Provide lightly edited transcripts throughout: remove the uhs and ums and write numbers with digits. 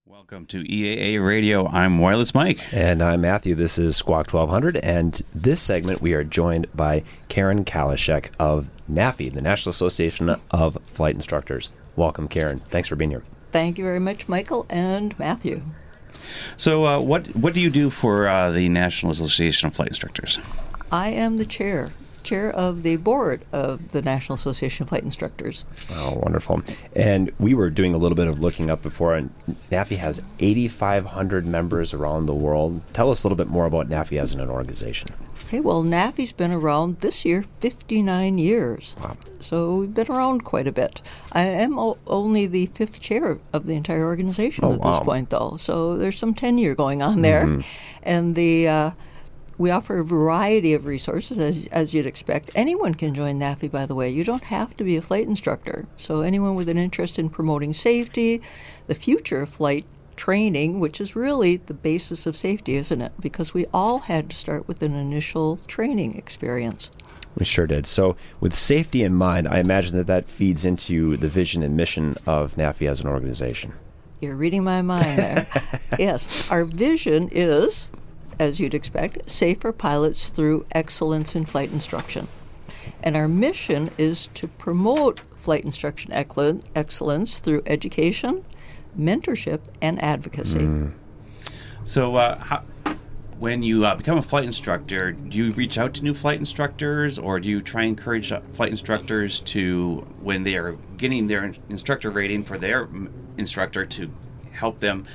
Welcome to EAA Radio. I'm Wireless Mike. And I'm Matthew. This is Squawk 1200. And this segment, we are joined by Karen Kalashek of NAFI, the National Association of Flight Instructors. Welcome, Karen. Thanks for being here. Thank you very much, Michael and Matthew. So what do you do for the National Association of Flight Instructors? I am the chair of the board of the National Association of Flight Instructors. Oh, wonderful. And we were doing a little bit of looking up before, and NAFI has 8,500 members around the world. Tell us a little bit more about NAFI as an organization. Okay, well, NAFI's been around this year 59 years. Wow. So we've been around quite a bit. I am only the fifth chair of the entire organization at this point, though. So there's some tenure going on there. Mm-hmm. And we offer a variety of resources, as you'd expect. Anyone can join NAFI, by the way. You don't have to be a flight instructor. So anyone with an interest in promoting safety, the future of flight training, which is really the basis of safety, isn't it? Because we all had to start with an initial training experience. We sure did. So with safety in mind, I imagine that feeds into the vision and mission of NAFI as an organization. You're reading my mind there. Yes, our vision is, as you'd expect, safer pilots through excellence in flight instruction. And our mission is to promote flight instruction excellence through education, mentorship, and advocacy. So when you become a flight instructor, do you reach out to new flight instructors, or do you try and encourage flight instructors to, when they are getting their instructor rating for their instructor, to help them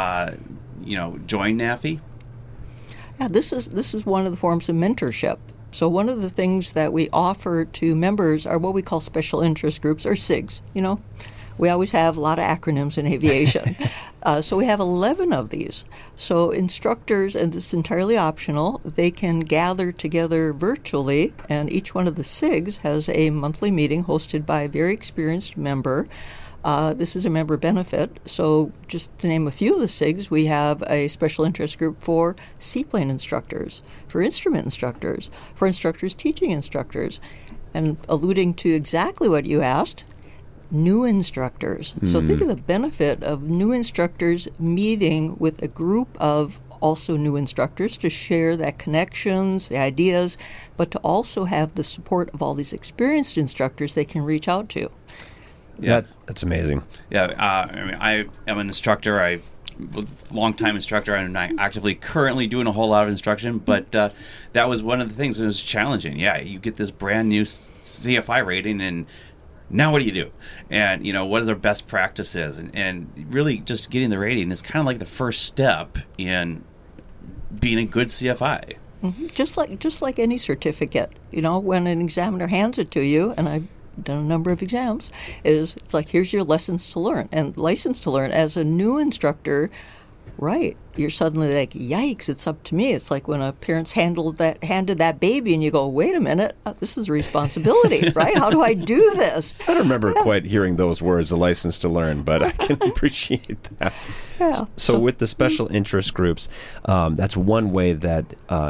join NAFI? Yeah, this is one of the forms of mentorship. So one of the things that we offer to members are what we call special interest groups, or SIGs. We always have a lot of acronyms in aviation. So we have 11 of these. So instructors, and this is entirely optional, they can gather together virtually, and each one of the SIGs has a monthly meeting hosted by a very experienced member. This is a member benefit. So just to name a few of the SIGs, we have a special interest group for seaplane instructors, for instrument instructors, for instructors teaching instructors, and alluding to exactly what you asked, new instructors. So think of the benefit of new instructors meeting with a group of also new instructors to share that connections, the ideas, but to also have the support of all these experienced instructors they can reach out to. Yeah, that's amazing. Yeah, I am an instructor. I'm a long-time instructor. I'm not actively currently doing a whole lot of instruction, but that was one of the things that was challenging. Yeah, you get this brand new CFI rating, and now what do you do? And, what are their best practices? And really just getting the rating is kind of like the first step in being a good CFI. Mm-hmm. Just like any certificate. When an examiner hands it to you, and I've done a number of exams, it's like, here's your lessons to learn. And license to learn, as a new instructor, right, you're suddenly like, yikes, it's up to me. It's like when a parent's handed that baby and you go, wait a minute, this is a responsibility, right? How do I do this? I don't remember quite hearing those words, the license to learn, but I can appreciate that. Yeah. So with the special interest groups, that's one way that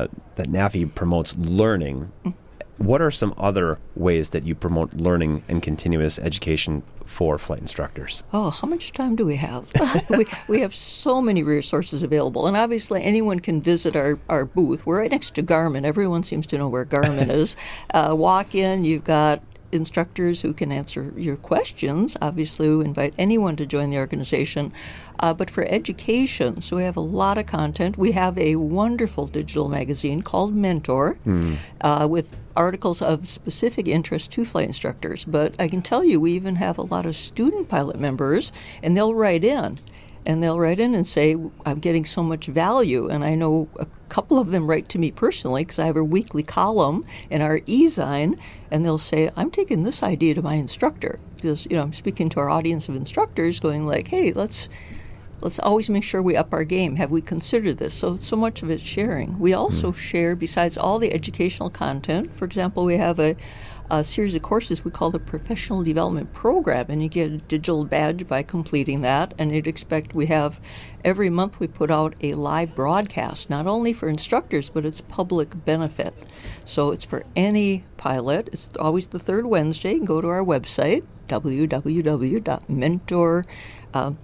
NAFI promotes learning. What are some other ways that you promote learning and continuous education for flight instructors? Oh, how much time do we have? we have so many resources available. And obviously anyone can visit our booth. We're right next to Garmin. Everyone seems to know where Garmin is. Walk in, you've got instructors who can answer your questions. Obviously, we invite anyone to join the organization. But for education, so we have a lot of content. We have a wonderful digital magazine called Mentor with articles of specific interest to flight instructors. But I can tell you, we even have a lot of student pilot members, and they'll write in. And they'll write in and say, I'm getting so much value. And I know a couple of them write to me personally because I have a weekly column in our e-Zine, and they'll say, I'm taking this idea to my instructor. Because, I'm speaking to our audience of instructors going like, hey, let's always make sure we up our game. Have we considered this? So much of it's sharing. We also share, besides all the educational content, for example, we have a series of courses we call the Professional Development Program, and you get a digital badge by completing that. And you'd expect every month we put out a live broadcast, not only for instructors, but it's public benefit. So it's for any pilot. It's always the third Wednesday. You can go to our website, www.mentor.com.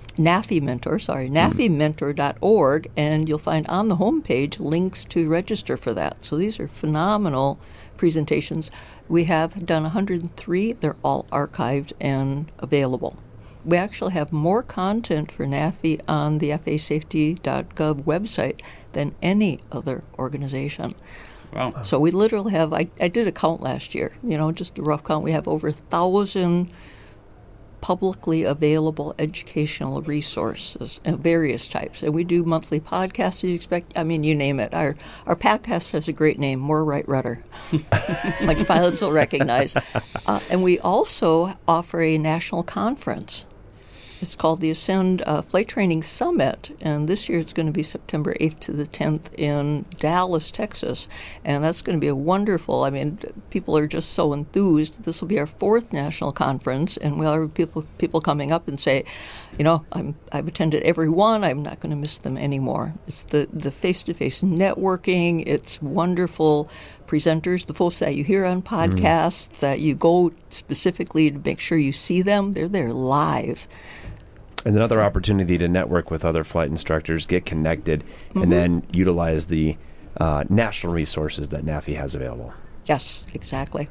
NAFI Mentor, NAFImentor.org, and you'll find on the homepage links to register for that. So these are phenomenal presentations. We have done 103. They're all archived and available. We actually have more content for NAFI on the FASafety.gov website than any other organization. Wow. So we literally have, I did a count last year, just a rough count. We have over 1,000 publicly available educational resources of various types. And we do monthly podcasts, you expect, you name it. Our podcast has a great name, More Right Rudder, like pilots will recognize. And we also offer a national conference. It's called the Ascend Flight Training Summit, and this year it's going to be September 8th to the 10th in Dallas, Texas, and that's going to be a wonderful, people are just so enthused. This will be our 4th national conference, and we'll have people coming up and say, I've attended every one, I'm not going to miss them anymore. It's the face-to-face networking, it's wonderful presenters, the folks that you hear on podcasts, that you go specifically to make sure you see them, they're there live. And another opportunity to network with other flight instructors, get connected, and then utilize the national resources that NAFI has available. Yes, exactly.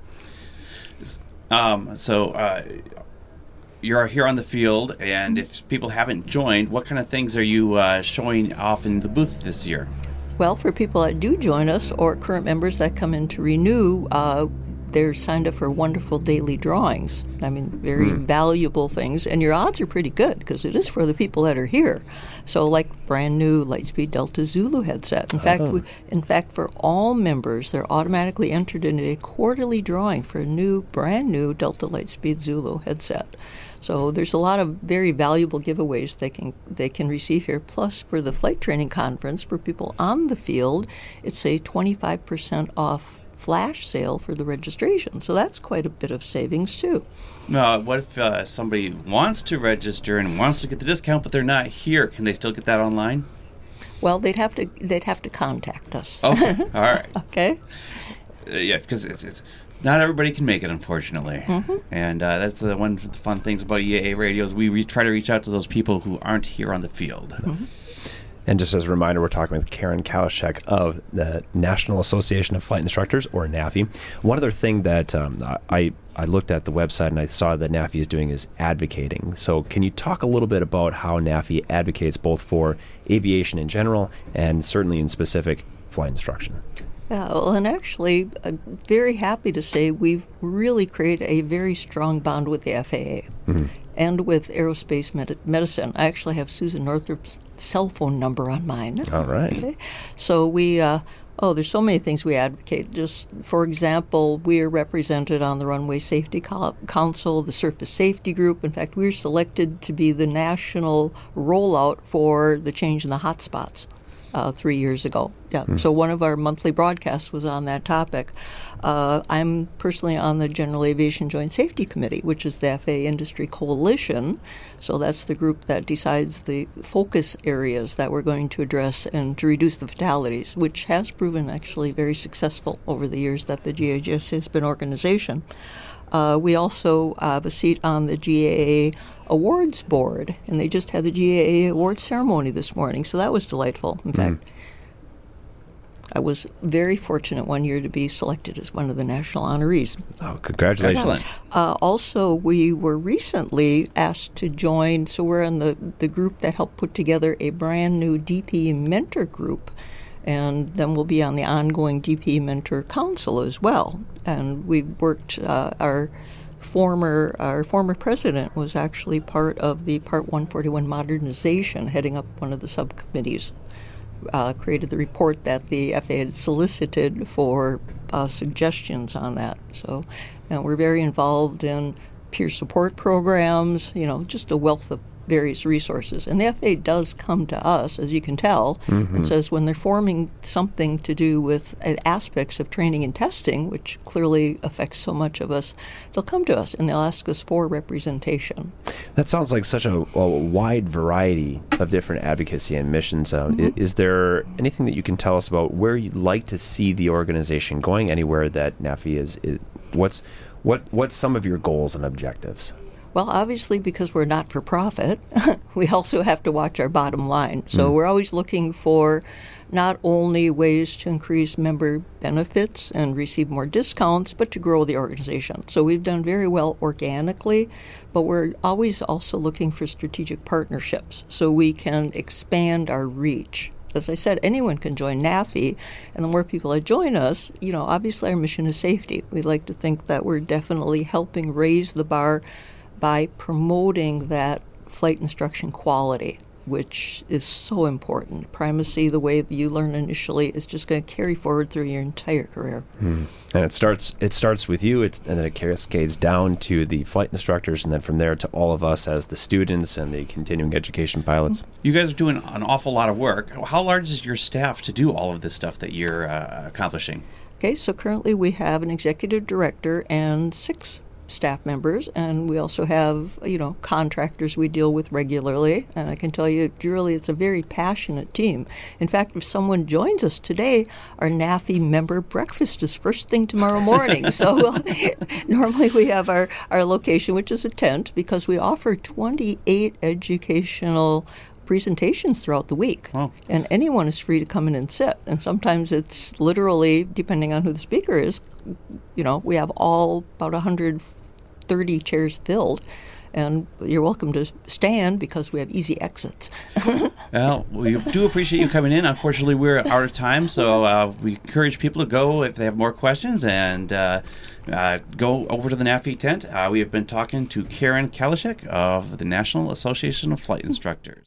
You're here on the field, and if people haven't joined, what kind of things are you showing off in the booth this year? Well, for people that do join us or current members that come in to renew, they're signed up for wonderful daily drawings. Very valuable things. And your odds are pretty good because it is for the people that are here. So like brand new Lightspeed Delta Zulu headset. In fact, for all members, they're automatically entered into a quarterly drawing for a brand new Delta Lightspeed Zulu headset. So there's a lot of very valuable giveaways they can receive here. Plus, for the flight training conference, for people on the field, it's a 25% off flash sale for the registration. So that's quite a bit of savings, too. Now, what if somebody wants to register and wants to get the discount, but they're not here? Can they still get that online? Well, they'd have to contact us. Okay, all right. Okay. Yeah, because it's not everybody can make it, unfortunately. And that's one of the fun things about EAA Radio is we try to reach out to those people who aren't here on the field. And just as a reminder, we're talking with Karen Kalashek of the National Association of Flight Instructors, or NAFI. One other thing that I looked at the website and I saw that NAFI is doing is advocating. So can you talk a little bit about how NAFI advocates both for aviation in general and certainly in specific flight instruction? Yeah, well, and actually, I'm very happy to say we've really created a very strong bond with the FAA and with aerospace medicine. I actually have Susan Northrup's cell phone number on mine. All right. Okay. So we, there's so many things we advocate. Just, for example, we are represented on the Runway Safety Council, the Surface Safety Group. In fact, we were selected to be the national rollout for the change in the hotspots 3 years ago. Yeah. So one of our monthly broadcasts was on that topic. I'm personally on the General Aviation Joint Safety Committee, which is the FAA Industry Coalition. So that's the group that decides the focus areas that we're going to address and to reduce the fatalities, which has proven actually very successful over the years that the GAJS has been organization. We also have a seat on the GAA Awards Board, and they just had the GAA Awards ceremony this morning, so that was delightful. In fact, I was very fortunate one year to be selected as one of the national honorees. Oh, congratulations. Also, we were recently asked to join, so we're in the group that helped put together a brand new DP Mentor group, and then we'll be on the ongoing DP Mentor Council as well. And we worked, our former president was actually part of the Part 141 modernization, heading up one of the subcommittees, created the report that the FAA had solicited for suggestions on that. So we're very involved in peer support programs, just a wealth of various resources. And the FAA does come to us, as you can tell. It says when they're forming something to do with aspects of training and testing, which clearly affects so much of us, they'll come to us and they'll ask us for representation. That sounds like such a wide variety of different advocacy and missions. Is there anything that you can tell us about where you'd like to see the organization going, anywhere that NAFI is what's some of your goals and objectives? Well, obviously, because we're not for profit, we also have to watch our bottom line. So we're always looking for not only ways to increase member benefits and receive more discounts, but to grow the organization. So we've done very well organically, but we're always also looking for strategic partnerships so we can expand our reach. As I said, anyone can join NAFI, and the more people that join us, obviously our mission is safety. We like to think that we're definitely helping raise the bar by promoting that flight instruction quality, which is so important. Primacy, the way that you learn initially, is just going to carry forward through your entire career. And it starts with you, and then it cascades down to the flight instructors, and then from there to all of us as the students and the continuing education pilots. You guys are doing an awful lot of work. How large is your staff to do all of this stuff that you're accomplishing? Okay, so currently we have an executive director and 6 staff members, and we also have, contractors we deal with regularly. And I can tell you, really, it's a very passionate team. In fact, if someone joins us today, our NAFI member breakfast is first thing tomorrow morning. So normally we have our location, which is a tent, because we offer 28 educational presentations throughout the week. Wow. And anyone is free to come in and sit. And sometimes it's literally, depending on who the speaker is, we have all about 130 chairs filled. And you're welcome to stand because we have easy exits. Well, we do appreciate you coming in. Unfortunately, we're out of time, so we encourage people to go if they have more questions and go over to the NAFI tent. We have been talking to Karen Kalishek of the National Association of Flight Instructors.